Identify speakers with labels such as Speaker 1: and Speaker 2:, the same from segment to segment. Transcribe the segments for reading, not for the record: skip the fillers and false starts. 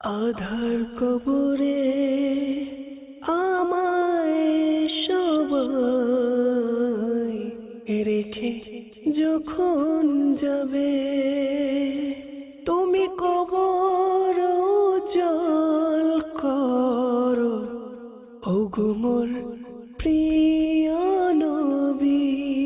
Speaker 1: আধার কবরে আমায় সবাই রেখে যখন যাবে, তুমি কবর জল করো ওগো মোর প্রিয় নবী।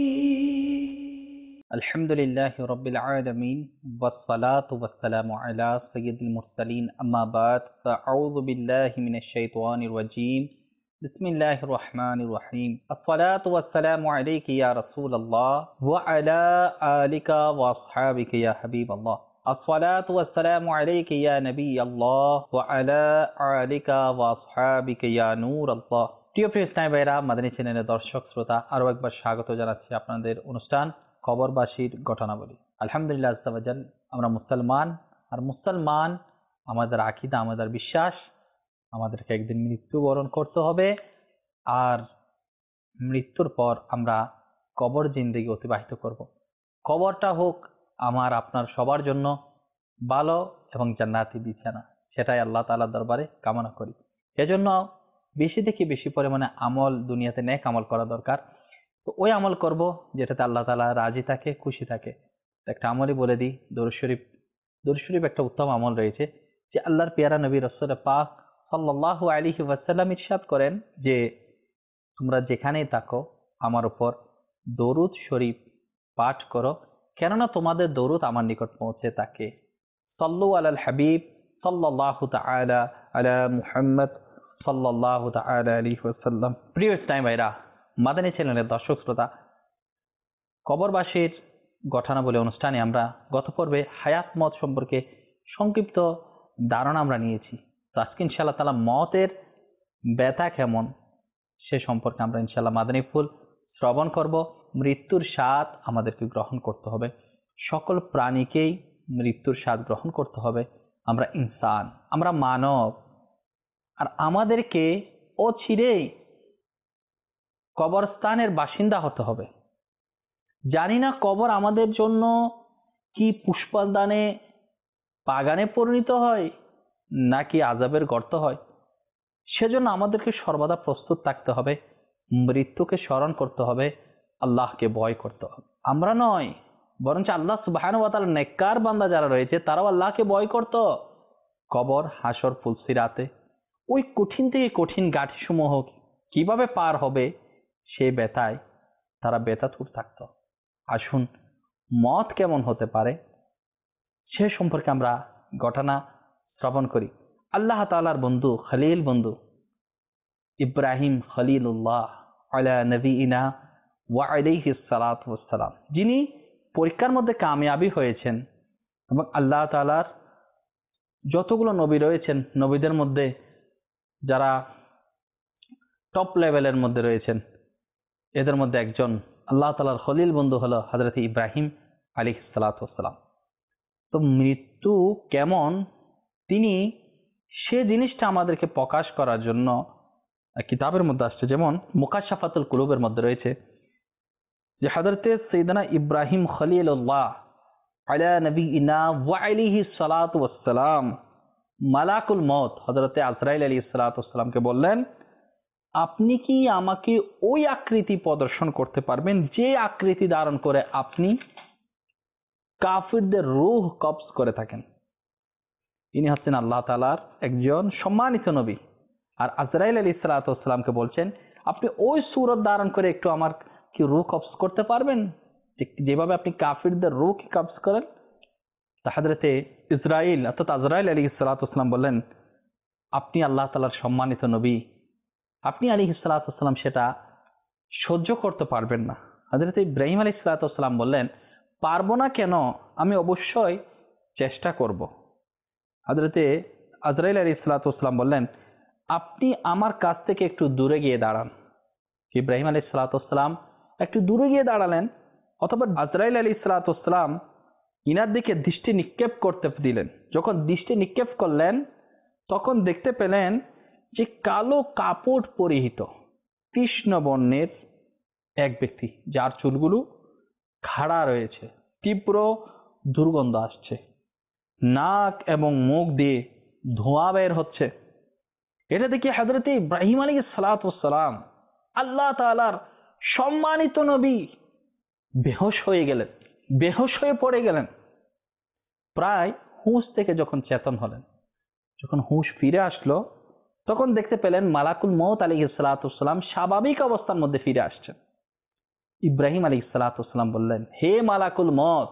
Speaker 2: আলহামদুলিল্লাহ রাব্বিল আলামিন ওয়াসসালাতু ওয়াসসালামু আলা সাইয়্যিদিল মুরসালিন আম্মা বাদ ফাআউযু বিল্লাহি মিনাশ শাইতানির রাজীম বিসমিল্লাহির রহমানির রহিম আসসালাতু ওয়াসসালামু আলাইকা ইয়া রাসূলুল্লাহ ওয়া আলা আলিকা ওয়া আসহাবিকা ইয়া হাবিবাল্লাহ আসসালাতু ওয়াসসালামু আলাইকা ইয়া নবিয়াল্লাহ ওয়া আলা আলিকা ওয়া আসহাবিকা ইয়া নূরাল্লাহ। প্রিয় ইসলামী ভাইরা, মাদানী চ্যানেলের দর্শক শ্রোতা, আরো একবার স্বাগত জানাচ্ছি আপনাদের অনুষ্ঠান কবরবাসীর ঘটনাবলী। আলহামদুলিল্লাহ আযজাওয়াজাল, আমরা মুসলমান, আর মুসলমান আমাদের আকীদা, আমাদের বিশ্বাস, আমাদেরকে একদিন মৃত্যুবরণ করতে হবে, আর মৃত্যুর পর আমরা কবর জিন্দেগি অতিবাহিত করব। কবরটা হোক আমার আপনার সবার জন্য ভালো এবং জান্নাতি বিছানা, সেটাই আল্লাহ তাআলার দরবারে কামনা করি। এজন্য বেশি থেকে বেশি পরিমাণে আমল, দুনিয়াতে নেক আমল করা দরকার। তো ওই আমল করব যেটাতে আল্লাহ তাআলা রাজি থাকে, খুশি থাকে। একটা আমলই বলে দিই, দরুদ শরীফ। দরুদ শরীফ একটা উত্তম আমল রয়েছে, যে আল্লাহর পেয়ারা নবী রাসূল পাক সাল্লাল্লাহু আলাইহি ওয়াসাল্লাম ইরশাদ করেন যে তোমরা যেখানেই থাকো আমার উপর দরুদ শরীফ পাঠ করো, কেননা তোমাদের দরুদ আমার নিকট পৌঁছে থাকে। সাল্লু আলাল হাবিব সাল্লাল্লাহু তাআলা আলা মুহাম্মদ সাল্লাল্লাহু তাআলা আলাইহি ওয়াসাল্লাম। প্রিয় ইসলামী ভাইরা, মাদানী চ্যানেলের দর্শক শ্রোতা, কবরবাসীর ঘটনাবলী অনুষ্ঠানে আমরা গত পর্বে হায়াত মত সম্পর্কে সংক্ষিপ্ত ধারণা আমরা নিয়েছি। তো আজকে ইনশাআল্লাহ তাআলা মতের ব্যথা কেমন সে সম্পর্কে আমরা ইনশাআল্লাহ মাদানী ফুল শ্রবণ করব। মৃত্যুর স্বাদ আমাদেরকে গ্রহণ করতে হবে, সকল প্রাণীকেই মৃত্যুর স্বাদ গ্রহণ করতে হবে। আমরা ইনসান, আমরা মানব, আর আমাদেরকে অচিরেই কবরস্থানের বাসিন্দা হতে হবে। জানি না কবর আমাদের জন্য কি পুষ্পদানে বাগানে পরিণত হয় নাকি আযাবের গর্ত হয়। সেজন্য আমাদেরকে সর্বদা প্রস্তুত থাকতে হবে, মৃত্যুকে স্মরণ করতে হবে, আল্লাহকে ভয় করতে হবে। আমরা নয়, বরঞ্চ আল্লাহ সুবহানাহু ওয়া তাআলা নেককার বান্দা যারা রয়েছে তারাও আল্লাহকে ভয় করত। কবর, হাসর, ফুলসিরাতে ওই কঠিন থেকে কঠিন ঘাটসমূহ কিভাবে পার হবে সেই ব্যথায় তারা ব্যথাতুর থাকত। আসুন মত কেমন হতে পারে সে সম্পর্কে আমরা ঘটনা শ্রবণ করি। আল্লাহ তাআলার বন্ধু, খলিল বন্ধু ইব্রাহিম খলিলুল্লাহ আলা নবিয়িনা ওয়া আলাইহিস সালাতু ওয়াস সালাম, যিনি পরীক্ষার মধ্যে কামিয়াবি হয়েছেন, এবং আল্লাহ তাআলার যতগুলো নবী রয়েছেন, নবীদের মধ্যে যারা টপ লেভেলের মধ্যে রয়েছেন, এদের মধ্যে একজন আল্লাহ তাআলার খলিল বন্ধু হলো হযরত ইব্রাহিম আলাইহিস সালাতু ওয়াস সালাম। তো মৃত্যু কেমন, তিনি সে জিনিসটা আমাদেরকে প্রকাশ করার জন্য কিতাবের মধ্যে আসছে। যেমন মুকাশশাফাতুল কুলুবের মধ্যে রয়েছে যে হযরত সাইয়েদনা ইব্রাহিম খলিলুল্লাহ আলা নবিয়িনা ওয়া আলাইহিস সালাতু ওয়াস সালাম মালাকুল মউত হযরত আজরাইল আলাইহিস সালাতু ওয়াস সালামকে বললেন, আপনি কি আমাকে ওই আকৃতি প্রদর্শন করতে পারবেন যে আকৃতি ধারণ করে আপনি কাফিরদের রূহ কবজ করে থাকেন। ইনি হচ্ছেন আল্লাহ তাআলার একজন সম্মানিত নবী। আর আজরাইল আলাইহিস সালাতু ওয়াস সালামকে বলছেন, আপনি ওই সূরত ধারণ করে একটু আমার কি রূহ কবজ করতে পারবেন যেভাবে আপনি কাফিরদের রূহ কি কবজ করেন। তা হযরতে ইসরাইল অর্থাৎ আজরাইল আলাইহিস সালাতু ওয়াস সালাম বললেন, আপনি আল্লাহ তাআলার সম্মানিত নবী, আপনি আলাইহিস সালাতু ওয়াস সালাম সেটা সহ্য করতে পারবেন না। হযরত ইব্রাহিম আলাইহিস সালাতু ওয়াস সালাম বললেন, পারবো না কেন, আমি অবশ্যই চেষ্টা করব। হযরতে আজরাইল আলাইহিস সালাতু ওয়াস সালাম বললেন, আপনি আমার কাছ থেকে একটু দূরে গিয়ে দাঁড়ান। ইব্রাহিম আলাইহিস সালাতু ওয়াস সালাম একটু দূরে গিয়ে দাঁড়ালেন, অথবা আজরাইল আলাইহিস সালাতু ওয়াস সালাম ইনার দিকে দৃষ্টি নিক্ষেপ করতে দিলেন। যখন দৃষ্টি নিক্ষেপ করলেন তখন দেখতে পেলেন যে কালো কাপড় পরিহিত কৃষ্ণ বর্ণের এক ব্যক্তি, যার চুলগুলো খাড়া রয়েছে, তীব্র দুর্গন্ধ আসছে, নাক এবং মুখ দিয়ে ধোঁয়া বের হচ্ছে। এটা দেখে হযরত ইব্রাহিম আলাইহিস সালাতু ওয়াস সালাম, আল্লাহ তাআলার সম্মানিত নবী, বেহুশ হয়ে গেলেন, বেহুশ হয়ে পড়ে গেলেন। প্রায় হুঁশ থেকে যখন চেতন হলেন, যখন হুঁশ ফিরে আসলো, তখন দেখতে পেলেন মালাকুল মউত আলাইহিস সালাতু ওয়াস সালাম স্বাভাবিক অবস্থার মধ্যে ফিরে আসছেন। ইব্রাহিম আলাইহিস সালাতু ওয়াস সালাম বললেন, হে মালাকুল মউত,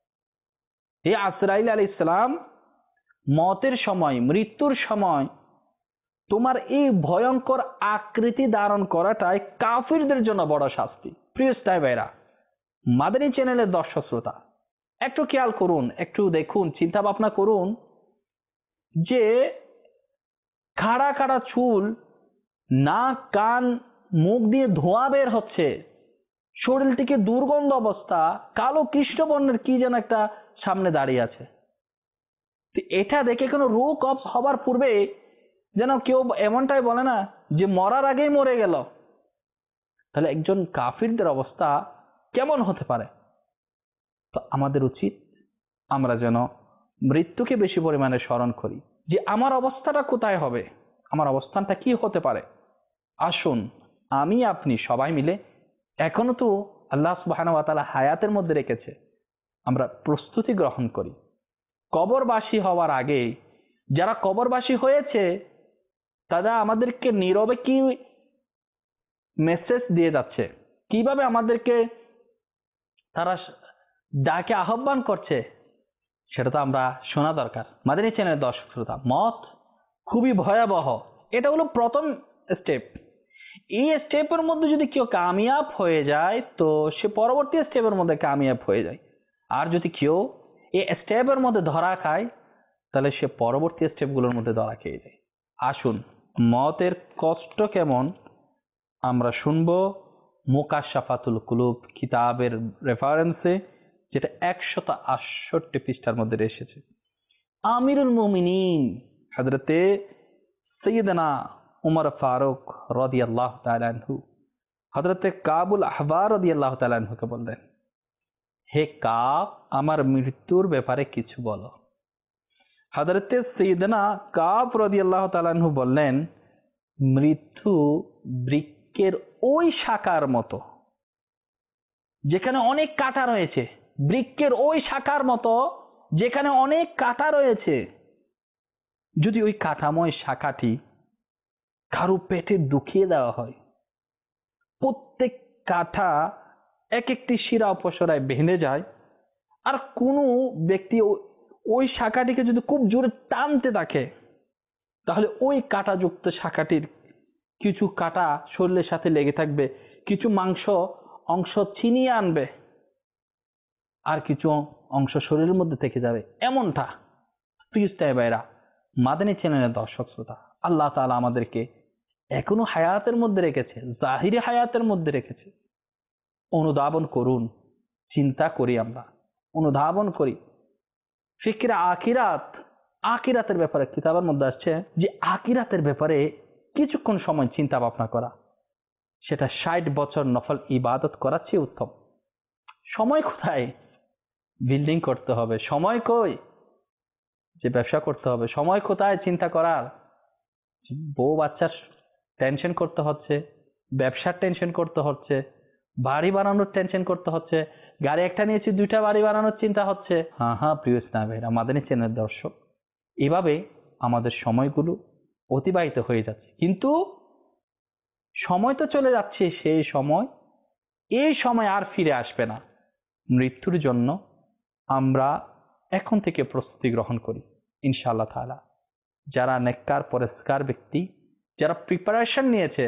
Speaker 2: হে আজরাইল আলাইহিস সালাম, মতের সময়, মৃত্যুর সময় তোমার এই ভয়ঙ্কর আকৃতি ধারণ করাটাই কাফিরদের জন্য বড় শাস্তি। প্রিয় ইসলামী ভাইরা, মাদানী চ্যানেলের দর্শক শ্রোতা, একটু খেয়াল করুন, একটু দেখুন, চিন্তা ভাবনা করুন যে খাড়া খাড়া চুল, নাক, কান, মুখ দিয়ে ধোঁয়া বের হচ্ছে, শরীর থেকে দুর্গন্ধ অবস্থা, কালো কৃষ্ণবর্ণের কি যেন একটা সামনে দাঁড়িয়ে আছে। এটা দেখে কোনো রোগ হবার পূর্বে যেন কেউ এমনটাই বলে না যে মরার আগেই মরে গেল। তাহলে একজন কাফিরদের অবস্থা কেমন হতে পারে? তো আমাদের উচিত আমরা যেন মৃত্যুকে বেশি পরিমাণে স্মরণ করি, যে আমার অবস্থাটা কোথায় হবে, আমার অবস্থানটা কি হতে পারে। আসুন আমি আপনি সবাই মিলে, এখনো তো আল্লাহ সুবহানাহু ওয়া তাআলা হায়াতের মধ্যে রেখেছে, আমরা প্রস্তুতি গ্রহণ করি। কবরবাসী হওয়ার আগে যারা কবরবাসী হয়েছে তারা আমাদেরকে নীরবে কি মেসেজ দিয়ে যাচ্ছে, কিভাবে আমাদেরকে তারা ডাকে আহ্বান করছে, সেটা তো আমরা শোনা দরকার। মাদানী চ্যানেলের দর্শক শ্রোতা, মত খুবই ভয়াবহ। এটা হলো প্রথম স্টেপ। এই স্টেপের মধ্যে যদি কেউ কামিয়াব হয়ে যায় তো সে পরবর্তী স্টেপের মধ্যে কামিয়াব হয়ে যায়। আর যদি কেউ এই স্টেপের মধ্যে ধরা খায় তাহলে সে পরবর্তী স্টেপগুলোর মধ্যে ধরা খেয়ে যায়। আসুন মতের কষ্ট কেমন আমরা শুনবো মুকাশশাফাতুল কুলুব কিতাবের রেফারেন্সে, যেটা 168 পৃষ্ঠার মধ্যে এসেছে। আমিরুল মুমিনিন হযরতে সাইয়েদনা উমর ফারুক রাদিয়াল্লাহু তাআলা আনহু হযরতে কাবুল আহবার রাদিয়াল্লাহু তাআলা আনহুকে বললেন, হে কাব, আমার মৃত্যুর ব্যাপারে কিছু বলো। হযরতে সাইয়েদনা কাব রাদিয়াল্লাহু তাআলা আনহু বললেন, মৃত্যু বৃক্ষের ওই শাখার মতো যেখানে অনেক কাঁটা রয়েছে, বৃক্ষের ওই শাখার মতো যেখানে অনেক কাঁটা রয়েছে। যদি ওই কাঁটাময় শাখাটি কারো পেটে ঢুকিয়ে দেওয়া হয়, প্রত্যেক কাঁটা এক একটি শিরা উপশিরায় বেঁধে যায়, আর কোনো ব্যক্তি ওই শাখাটিকে যদি খুব জোরে টানতে থাকে তাহলে ওই কাঁটাযুক্ত শাখাটির কিছু কাঁটা শরীরের সাথে লেগে থাকবে, কিছু মাংস অংশ ছিনিয়ে আনবে, আর কিছু অংশ শরীরের মধ্যে থেকে যাবে। এমনটা প্রিয় ভাইরা, মাদানী চ্যানেলের দর্শক শ্রোতা, আল্লাহ তাআলা আমাদেরকে এখনো হায়াতের মধ্যে রেখেছে, জাহিরি হায়াতের মধ্যে রেখেছে। অনুধাবন করুন, চিন্তা করি, আমরা অনুধাবন করি। ফিকরে আখিরাত, আখিরাতের ব্যাপারে কিতাবের মধ্যে আসছে যে আখিরাতের ব্যাপারে কিছুক্ষণ সময় চিন্তা ভাবনা করা, সেটা 60 বছর নফল ইবাদত করার চেয়ে উত্তম। সময় কোথায় বিল্ডিং করতে হবে, সময় কই যে ব্যবসা করতে হবে, সময় কোথায় চিন্তা করার, বউ বাচ্চার টেনশন করতে হচ্ছে, ব্যবসার টেনশন করতে হচ্ছে, বাড়ি বানানোর টেনশন করতে হচ্ছে, গাড়ি একটা নিয়েছি 2টা বাড়ি বানানোর চিন্তা হচ্ছে। হ্যাঁ প্রিয় ইসলামী ভাইরা, মাদানী চ্যানেলের দর্শক, এভাবে আমাদের সময়গুলো অতিবাহিত হয়ে যাচ্ছে। কিন্তু সময় তো চলে যাচ্ছে, সেই সময়, এই সময় আর ফিরে আসবে না। মৃত্যুর জন্য আমরা এখন থেকে প্রস্তুতি গ্রহণ করি ইনশাআল্লাহ তাআলা। যারা নেককার পরেজগার ব্যক্তি, যারা প্রিপারেশন নিয়েছে,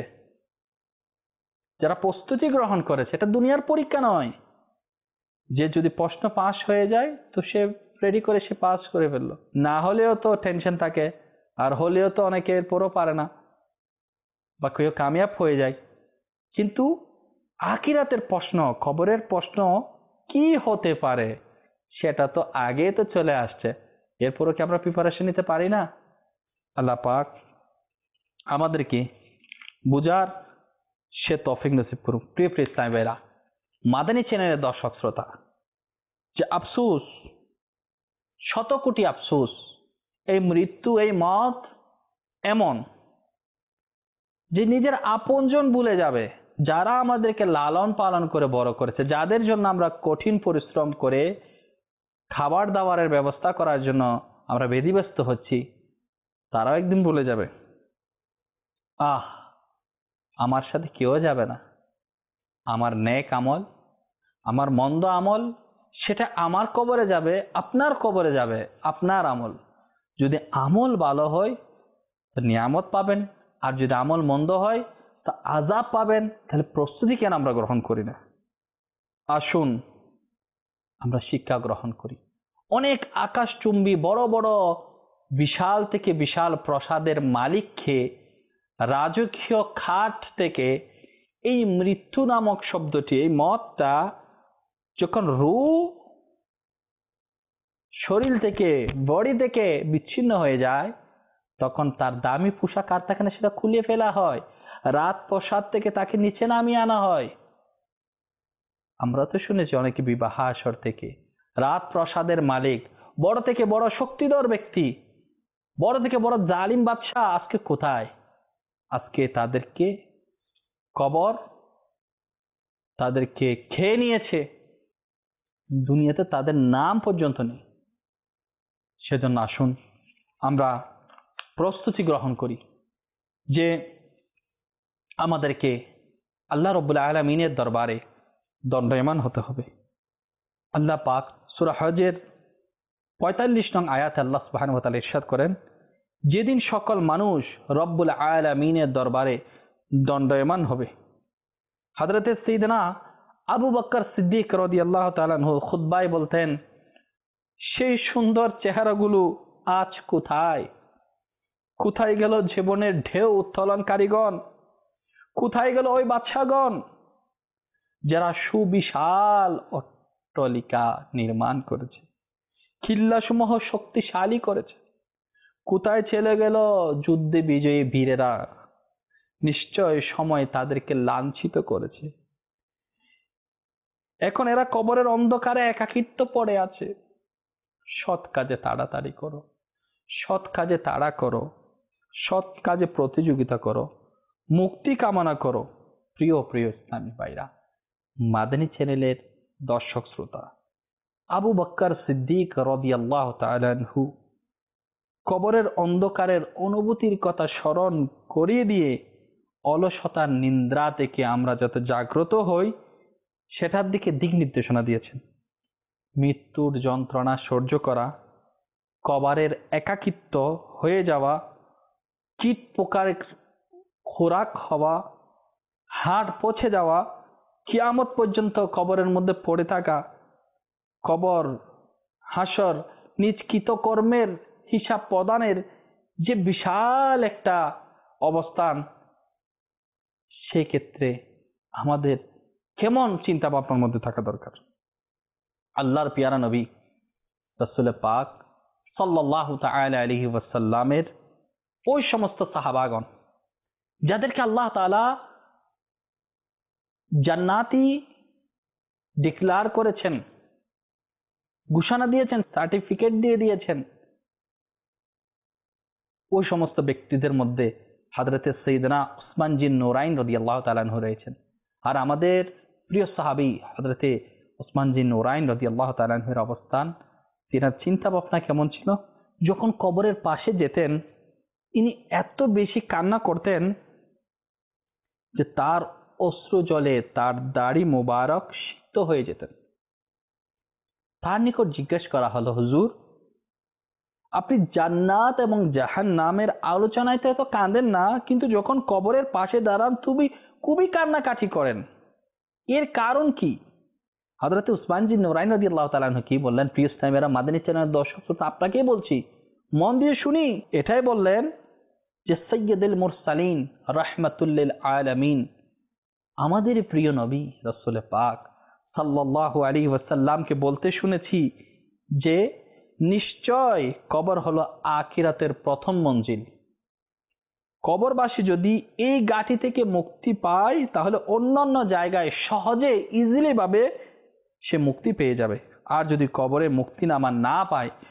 Speaker 2: যারা প্রস্তুতি গ্রহণ করেছে, এটা দুনিয়ার পরীক্ষা নয় যে যদি প্রশ্ন পাস হয়ে যায় তো সে রেডি করে সে পাস করে ফেললো, না হলেও তো টেনশন থাকে, আর হলেও তো অনেকে এরপরও পারে না বা কেউ কামিয়াব হয়ে যায়। কিন্তু আখিরাতের প্রশ্ন, খবরের প্রশ্ন কি হতে পারে সেটা তো আগে তো চলে আসছে, এরপরও কি আমরা প্রিপারেশন নিতে পারি না? আল্লাহ পাক আমাদেরকে বুঝার সে তৌফিক নসিব করুন। প্রিয় ইসলামী ভাইরা, মাদানী চ্যানেলের দর্শক শ্রোতা, যে আফসোস, শত কোটি আফসোস, এই মৃত্যু, এই মত এমন যে নিজের আপনজন ভুলে যাবে, যারা আমাদেরকে লালন পালন করে বড় করেছে, যাদের জন্য আমরা কঠিন পরিশ্রম করে খাবার দাবারের ব্যবস্থা করার জন্য আমরা ব্যতিব্যস্ত হচ্ছি, তারাও একদিন ভুলে যাবে। আমার সাথে কেউ যাবে না, আমার নেক আমল, আমার মন্দ আমল, সেটা আমার কবরে যাবে, আপনার কবরে যাবে, আপনার আমল। যদি আমল ভালো হয় তো নিয়ামত পাবেন, আর যদি আমল মন্দ হয় তা আযাব পাবেন। তাহলে প্রস্তুতি কেন আমরা গ্রহণ করি না? আসুন আমরা শিক্ষা গ্রহণ করি। অনেক আকাশচুম্বী বড় বড় বিশাল থেকে বিশাল প্রাসাদের মালিককে রাজকীয় খাট থেকে এই মৃত্যু নামক শব্দটি, এই মতটা যখন শরীর থেকে, বডি থেকে বিচ্ছিন্ন হয়ে যায়, তখন তার দামি পোশাক আর থাকে না, সেটা খুলে ফেলা হয়, রাত প্রাসাদ থেকে তাকে নিচে নামিয়ে আনা হয়। আমরা তো শুনেছি অনেকে বিবাহ আসর থেকে রাত প্রাসাদের মালিক, বড় থেকে বড় শক্তিধর ব্যক্তি, বড় থেকে বড় জালিম বাদশাহ আজকে কোথায়? আজকে তাদেরকে কবর তাদেরকে খেয়ে নিয়েছে, দুনিয়াতে তাদের নাম পর্যন্ত নেই। সেজন্য আসুন আমরা প্রস্তুতি গ্রহণ করি যে আমাদেরকে আল্লাহ রাব্বুল আলামিনের দরবারে দণ্ডায়মান হতে হবে। আল্লাহ পাক সূরা হজের ৪৫ নং আয়াতে আল্লাহ সুবহানাহু ওয়া তাআলা ইরশাদ করেন, যেদিন সকল মানুষ রব্বুল আলামিনের দরবারে দণ্ডায়মান হবে। হযরতে সাইয়েদনা আবু বকর সিদ্দিক রাদিয়াল্লাহু তাআলা আনহু খুতবায় বলতেন, সেই সুন্দর চেহারাগুলো আজ কোথায়? কোথায় গেল জীবনের ঢেউ উত্তোলনকারীগণ? কোথায় গেল ওই বাদশাগণ যারা সুবিশাল অট্টালিকা নির্মাণ করেছে, কিল্লাসমূহ শক্তিশালী করেছে? কোথায় চলে গেল যুদ্ধে বিজয়ী বীরেরা? নিশ্চয় সময় তাদেরকে লাঞ্ছিত করেছে। এখন এরা কবরের অন্ধকারে একাকিত্ব পড়ে আছে। সৎ কাজে তাড়াতাড়ি করো, সৎ কাজে তাড়া করো, সৎ কাজে প্রতিযোগিতা করো, মুক্তি কামনা করো। প্রিয় প্রিয় ইসলামী ভাইরা, মাদানী চ্যানেলের দর্শক শ্রোতা, আবু বকর সিদ্দিক রাদিয়াল্লাহু তাআলা আনহু কবরের অন্ধকারের অনুভূতির কথা স্মরণ করিয়ে দিয়ে অলসতার নিদ্রা থেকে আমরা যত জাগ্রত হই, সেটার দিকে দিক নির্দেশনা দিয়েছেন। মৃত্যুর যন্ত্রণা সহ্য করা, কবরের একাকিত্ব হয়ে যাওয়া, কীট পোকার খোরাক হওয়া, হাড় পচে যাওয়া, কিয়ামত পর্যন্ত কবরের মধ্যে পড়ে থাকা, কবর, হাসর, নিজ কৃতকর্মের হিসাব প্রদানের যে বিশাল একটা অবস্থান, সেক্ষেত্রে আমাদের কেমন চিন্তা ভাবনার মধ্যে থাকা দরকার? আল্লাহর পিয়ারা নবী রাসূল পাক সাল্লাল্লাহু তাআলা আলাইহি ওয়াসাল্লামের ওই সমস্ত সাহাবাগণ যাদেরকে আল্লাহ তাআলা জান্নাতি ডিক্লেয়ার করেছেন, ঘোষণা দিয়েছেন, সার্টিফিকেট দিয়ে দিয়েছেন, ওই সমস্ত ব্যক্তিদের মধ্যে হযরতে সাইয়েদনা উসমান জিন নুরাইন রাদিয়াল্লাহু তাআলা আনহু রয়েছেন। আর আমাদের প্রিয় সাহাবী হযরতে উসমান জিন নুরাইন রাদিয়াল্লাহু তাআলা আনহুর অবস্থান, তিনার চিন্তা ভাবনা কেমন ছিল? যখন কবরের পাশে যেতেন, ইনি এত বেশি কান্না করতেন যে তার অশ্রু জলে তার দাড়ি মোবারক সিক্ত হয়ে যেতেন। তার নিকট জিজ্ঞেস করা হলো, হুজুর, আপনি জান্নাত এবং জাহান্নামের আলোচনায় তো এত কাঁদেন না, কিন্তু যখন কবরের পাশে দাঁড়ান তুমি খুবই কান্নাকাটি করেন, এর কারণ কি? হযরতে উসমান জিন নুরাইন রাদিয়াল্লাহু তাআলা আনহু কি বললেন? প্রিয় ইসলামীরা, মাদানী চ্যানেলের দর্শক শ্রোতা, আপনাকেই বলছি, মন দিয়ে শুনি। এটাই বললেন যে সাইয়্যিদুল মুরসালিন রাহমাতুল লিল আলামিন, আমাদের প্রিয় নবী রাসূল পাক সাল্লাল্লাহু আলাইহি ওয়াসাল্লামকে বলতে শুনেছি যে নিশ্চয় কবর হলো আখিরাতের প্রথম মঞ্জিল। কবরবাসী যদি এই গাঁটি থেকে মুক্তি পায়, তাহলে অন্যান্য জায়গায় সহজে ইজিলি ভাবে সে মুক্তি পেয়ে যাবে। আর যদি কবরে মুক্তি না পায়,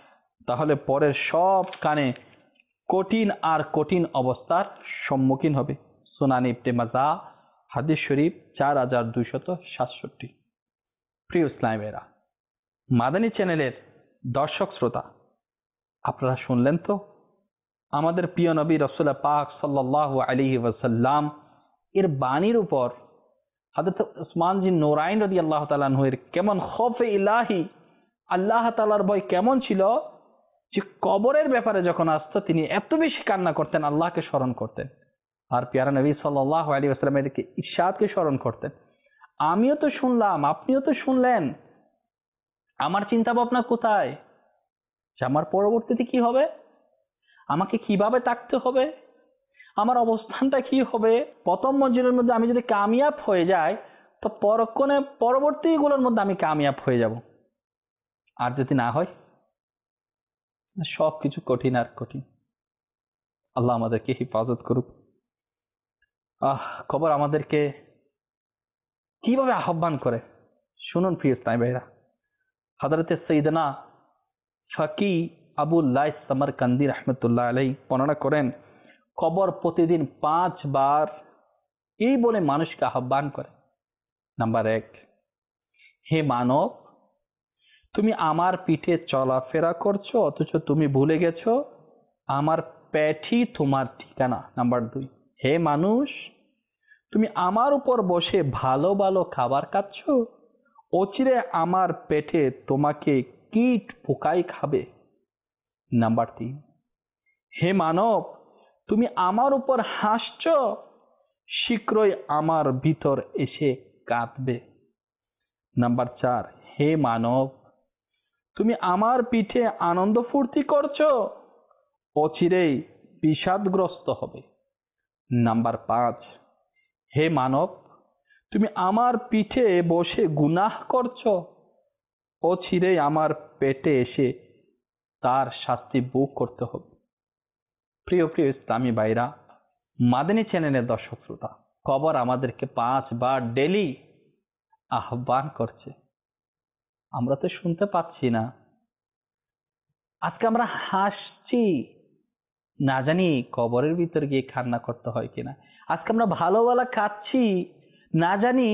Speaker 2: তাহলে পরের সব কানে কঠিন আর কঠিন অবস্থার সম্মুখীন হবে। সুনান ইবনে মাজা হাদিস শরীফ 4267। প্রিয় ইসলামেরা, মাদানী চ্যানেলের দর্শক শ্রোতা, আপনারা শুনলেন তো আমাদের প্রিয় নবী রাসূলুল্লাহ পাক সাল্লাল্লাহু আলাইহি ওয়াসাল্লাম এর বাণীর উপর হযরত উসমান জিন নূরাইন রাদিয়াল্লাহু তাআলা আনহু এর কেমন খৌফে ইলাহি, আল্লাহ তাআলার ভয় কেমন ছিল, যে কবরের ব্যাপারে যখন আসতো তিনি এত বেশি কান্না করতেন, আল্লাহকে স্মরণ করতেন আর প্যারা নবী সাল্লাল্লাহু আলাইহি ওয়াসাল্লাম এর ইরশাদকে স্মরণ করতেন। আমিও তো শুনলাম, আপনিও তো শুনলেন, আমার চিন্তা ভাবনা কোথায় যে আমার পরবর্তীতে কি হবে, আমাকে কিভাবে থাকতে হবে, আমার অবস্থানটা কি হবে। প্রথম মঞ্জিলের মধ্যে আমি যদি কামিয়াব হয়ে যাই তো পরক্ষণে পরবর্তীগুলোর মধ্যে আমি কামিয়াব হয়ে যাব, আর যদি না হয় সবকিছু কঠিন আর কঠিন। আল্লাহ আমাদেরকে হেফাজত করুক। কবর আমাদেরকে কিভাবে আহ্বান করে শুনুন প্রিয় ইসলামী ভাইরা। হযরত সাইয়েদনা ফাকি আবুল লাইস সামারকান্দি রাহমাতুল্লাহ আলাইহি বর্ণনা করেন, কবর প্রতিদিন 5 বার এই বলে মানুষকে আহ্বান করে। নাম্বার 1, হে মানব, তুমি আমার পিঠে চলাফেরা করছো অথচ তুমি ভুলে গেছো আমার পেটই তোমার ঠিকানা। নাম্বার 2, হে মানুষ, তুমি আমার উপর বসে ভালো ভালো খাবার খাচ্ছ, অচিরে আমার পেটে তোমাকে কীট পোকাই খাবে। নাম্বার 3, হে মানব, তুমি আমার উপর হাসছো, শীঘ্রই আমার ভিতর এসে কাঁদবে। নাম্বার 4, হে মানব, তুমি আমার পিঠে আনন্দ ফুর্তি করছো, অচিরেই বিষাদগ্রস্ত হবে। নাম্বার 5, হে মানব, তুমি আমার পিঠে বসে গুনাহ করছো, অচিরেই আমার পেটে এসে তার শাস্তি ভোগ করতে হবে। প্রিয় প্রিয় ইসলামী ভাইরা, মাদানী চ্যানেলের দর্শক শ্রোতা, কবর আমাদেরকে 5 বার ডেলি আহ্বান করছে, আমরা তো শুনতে পাচ্ছি না। আজকে আমরা হাসছি, না জানি কবরের ভিতর গিয়ে কান্না করতে হয় কিনা। আজকে আমরা ভালো ভালো খাচ্ছি, না জানি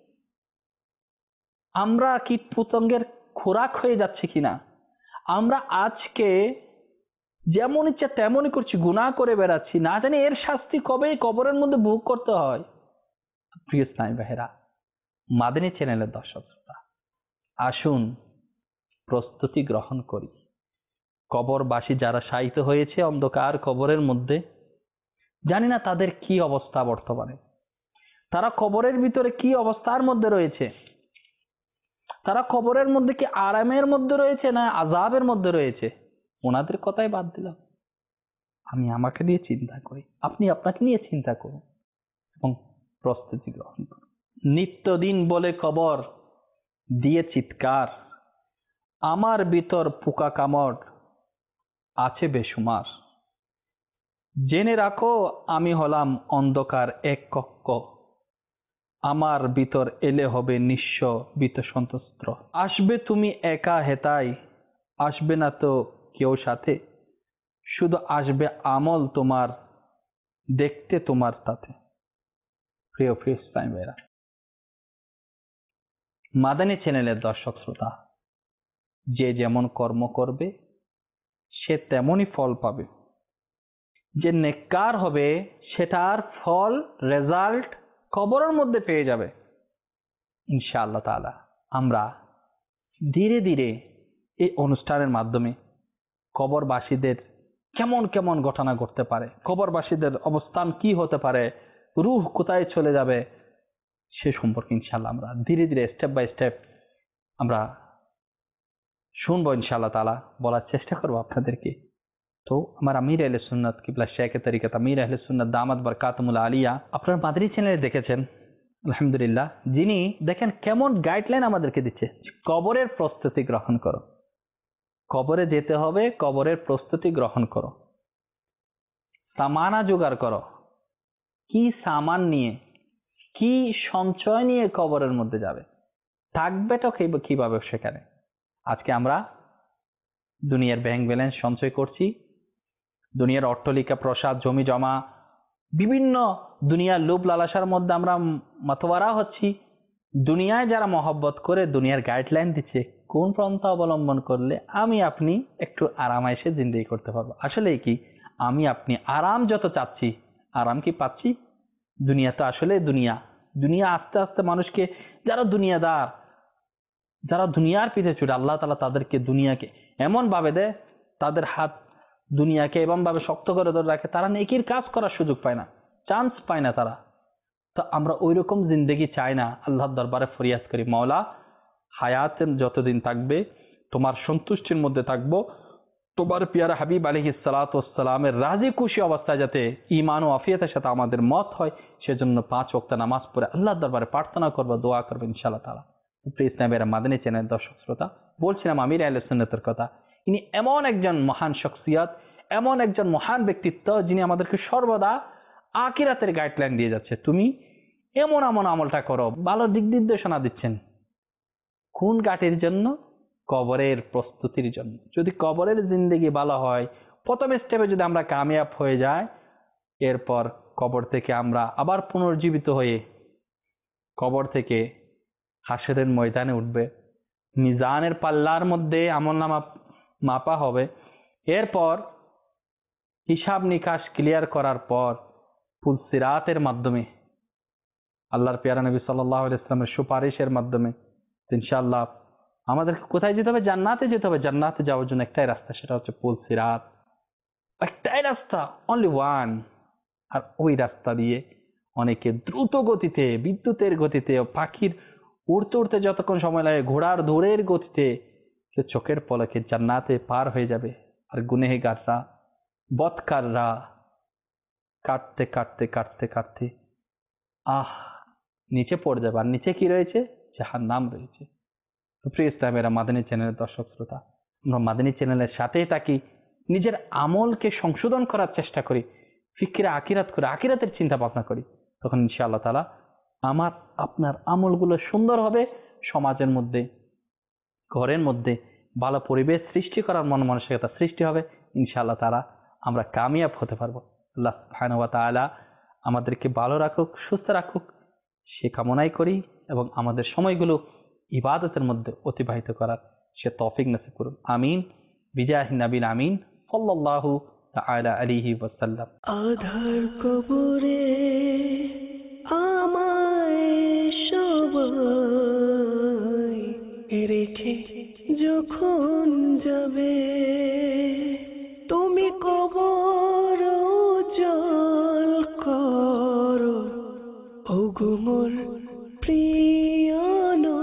Speaker 2: আমরা কীট পতঙ্গের খোরাক হয়ে যাচ্ছে কিনা। আমরা আজকে যেমন ইচ্ছা তেমনই করছি, গুনাহ করে বেড়াচ্ছি, না জানি এর শাস্তি কবে কবরের মধ্যে ভোগ করতে হয়। প্রিয় ইসলামী ভাইরা, মাদানী চ্যানেলের দর্শক শ্রোতা, আসুন প্রস্তুতি গ্রহণ করি। কবরবাসী যারা শায়িত হয়েছে অন্ধকার কবরের মধ্যে, জানি না তাদের কি অবস্থা বর্তমানে, তারা কবরের ভিতরে কি অবস্থার মধ্যে রয়েছে, তারা কবরের মধ্যে কি আরামের মধ্যে রয়েছে না আযাবের মধ্যে রয়েছে। ওনাদের কথাই বাদ দিলাম, আমি আমাকে নিয়ে চিন্তা করি, আপনি আপনাকে নিয়ে চিন্তা করুন এবং প্রস্তুতি গ্রহণ করুন। নিত্যদিন বলে কবর দিয়ে চিৎকার, আমার ভিতর পোকা কামড় আছে বেশুমার। জেনে রাখো আমি হলাম অন্ধকার এক কক্ষ, আমার ভিতর এলে হবে নিঃস্ব ভীত সন্ত্রস্ত। আসবে তুমি একা হেতাই, আসবে না তো কেউ সাথে, শুধু আসবে আমল তোমার, দেখতে তোমার তাতে। প্রিয় প্রিয় ইসলামী ভাইরা, মাদানী চ্যানেলের দর্শক শ্রোতা, যে যেমন কর্ম করবে সে তেমনই ফল পাবে। যে নেককার হবে সেটার ফল রেজাল্ট কবরের মধ্যে পেয়ে যাবে ইনশাআল্লাহ তাআলা। আমরা ধীরে ধীরে এই অনুষ্ঠানের মাধ্যমে কবরবাসীদের কেমন কেমন ঘটনা ঘটতে পারে, কবরবাসীদের অবস্থান কি হতে পারে, রূহ কোথায় চলে যাবে, সে সম্পর্কে ইনশাআল্লাহ আমরা ধীরে ধীরে স্টেপ বাই স্টেপ আমরা শুনবো ইনশাআল্লাহ তাআলা, বলার চেষ্টা করবো আপনাদেরকে। তো আমার আমির আহলে সুন্নাত কিবলা শেখে তরিকত আমির আহলে সুন্নাত দামাত বরকাতুল আলিয়া আপনারা মাদানী চ্যানেলে দেখেছেন আলহামদুলিল্লাহ, যিনি দেখেন কেমন গাইডলাইন আমাদেরকে দিচ্ছে। কবরের প্রস্তুতি গ্রহণ করো, কবরে যেতে হবে, কবরের প্রস্তুতি গ্রহণ করো, সামানা জোগাড় করো। কি সামান নিয়ে, কি সঞ্চয় নিয়ে কবরের মধ্যে যাবে, থাকবেটা কিভাবে সেখানে। আজকে আমরা দুনিয়ার ব্যাংক ব্যালেন্স সঞ্চয় করছি, দুনিয়ার অট্টালিকা, প্রাসাদ, জমি জমা, বিভিন্ন দুনিয়ার লোভ লালসার মধ্যে আমরা মাতোয়ারা হচ্ছি। দুনিয়ায় যারা মহব্বত করে দুনিয়ার গাইডলাইন দিচ্ছে কোন পন্থা অবলম্বন করলে আমি আপনি একটু আরামায়েশে জিন্দেগি করতে পারবো। আসলে কি আমি আপনি আরাম যত চাচ্ছি, আরাম কি পাচ্ছি? দুনিয়া তো আসলে দুনিয়া আস্তে আস্তে মানুষকে, যারা দুনিয়াদার, যারা দুনিয়ার পিছে ছুটে, আল্লাহ তাআলা তাদেরকে দুনিয়াকে এমন ভাবে দেয়, তাদের হাত দুনিয়াকে এমন ভাবে শক্ত করে ধরে রাখে, তারা নেকির কাজ করার সুযোগ পায় না, চান্স পায় না তারা। তো আমরা ওই রকম জিন্দেগি চাই না। আল্লাহর দরবারে ফরিয়াদ করি, মাওলা হায়াত যতদিন থাকবে তোমার সন্তুষ্টির মধ্যে থাকবো, তোমার পিয়ারা হাবিব আলাইহিস সালাতু ওয়াস সালামের রাজি খুশি অবস্থায় যাতে ঈমান ও আফিয়াতের সাথে আমাদের মত হয়, সেজন্য 5 ওয়াক্ত নামাজ পড়ে আল্লাহর দরবারে প্রার্থনা করব, দোয়া করব ইনশাআল্লাহ তাআলা। প্রিয় ইসলামের মাদানী চ্যানেল দর্শক শ্রোতা, বলছিলাম আমির আহলে সুন্নাতের কথা। ইনি এমন একজন মহান শখসিয়ত, এমন একজন মহান ব্যক্তিত্ব, যিনি আমাদেরকে সর্বদা আখিরাতের গাইডলাইন দিয়ে যাচ্ছে। তুমি এমন এমন আমলটা করো, ভালো দিক নির্দেশনা দিচ্ছেন। কোন ঘাটের জন্য? কবরের প্রস্তুতির জন্য। যদি কবরের জিন্দেগি ভালো হয়, প্রথম স্টেপে যদি আমরা কামিয়াব হয়ে যাই, এরপর কবর থেকে আমরা আবার পুনর্জীবিত হয়ে কবর থেকে হাসরের ময়দানে উঠবে, মিজানের পাল্লার মধ্যে আমলনামা মাপা হবে। এরপর হিসাব নিকাশ ক্লিয়ার করার পর পুল সিরাতের মাধ্যমে, আল্লাহর পেয়ারা নবী সাল্লাল্লাহু আলাইহি ওয়াসাল্লামের সুপারিশের মাধ্যমে ইনশাআল্লাহ আমাদেরকে কোথায় যেতে হবে? জান্নাতে যেতে হবে। জান্নাতে যাওয়ার জন্য একটাই রাস্তা, সেটা হচ্ছে পুল সিরাত। একটাই রাস্তা, অনলি ওয়ান। আর ওই রাস্তা দিয়ে অনেকে দ্রুত গতিতে, বিদ্যুতের গতিতে, পাখির উড়তে উড়তে যতক্ষণ সময় লাগে, ঘোড়ার দৌড়ের গতিতে চোখের পলকে জান্নাতে পার হয়ে যাবে। আর গুনেহগাররা, বদকাররা কাটতে কাটতে কাটতে কাটতে নিচে পড়ে যাবে। আর নিচে কি রয়েছে? জাহান্নাম রয়েছে। প্রিয় ইসলামেরা মাদানী চ্যানেলের দর্শক শ্রোতা, আমরা মাদানী চ্যানেলের সাথেই থাকি, নিজের আমলকে সংশোধন করার চেষ্টা করি, ফিকরে আখিরাত করে আখিরাতের চিন্তা ভাবনা করি। তখন ইনশাআল্লাহ তাআলা আমার আপনার আমলগুলো সুন্দর হবে, সমাজের মধ্যে, ঘরের মধ্যে ভালো পরিবেশ সৃষ্টি করার মন মানসিকতা সৃষ্টি হবে। ইনশাআল্লাহ তাআলা আমরা কামিয়াব হতে পারবো। আল্লাহ সুবহানাহু ওয়া তাআলা আমাদেরকে ভালো রাখুক, সুস্থ রাখুক, সে কামনাই করি, এবং আমাদের সময়গুলো ইবাদতের মধ্যে অতিবাহিত করার সে তৌফিক নসিব করুন। আমিন। বিজাহি নবীল আমিন সাল্লাল্লাহু তাআলা আলাইহি ওয়াসাল্লাম।
Speaker 1: আধার কবরে আমায় সবাই রেখে যখন যাবে, তুমি কবর জল করো ওগো মোর প্রিয়